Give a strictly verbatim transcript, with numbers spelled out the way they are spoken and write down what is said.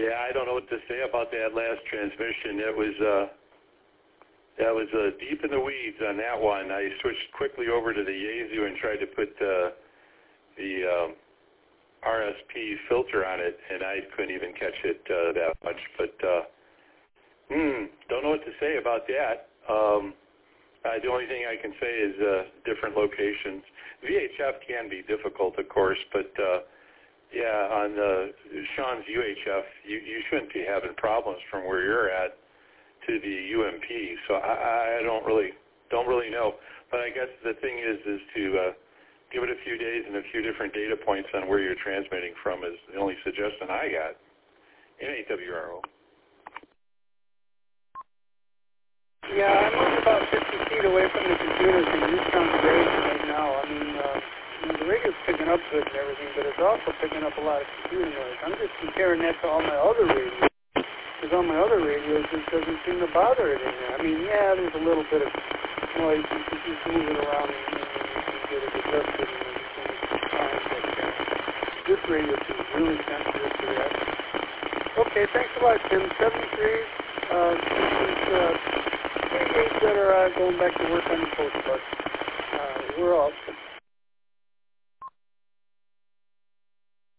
Yeah, I don't know what to say about that last transmission. It was uh, that was uh, deep in the weeds on that one. I switched quickly over to the Yaesu and tried to put uh, the um, R S P filter on it, and I couldn't even catch it uh, that much. But uh, hmm, don't know what to say about that. Um, uh, the only thing I can say is uh, different locations. V H F can be difficult, of course, but uh, yeah, on uh, Sean's U H F, you, you shouldn't be having problems from where you're at to the U M P. So I, I don't really don't really know. But I guess the thing is is to uh, give it a few days and a few different data points on where you're transmitting from is the only suggestion I got in A W R O. Yeah, I'm only about fifty feet away from the computers, and you sound great right now. I mean, uh, you know, the radio's picking up good and everything, but it's also picking up a lot of computer noise. I'm just comparing that to all my other radios. Because on my other radios, it doesn't seem to bother it in there. I mean, yeah, there's a little bit of noise. You can just move it around and, and you can get it adjusted and everything. It's fine, but uh, this radio seems really sensitive to that. Okay, thanks a lot, Tim. seventy-three, uh, this is uh, three eight that are uh, going back to work on the post bus. Uh, we're all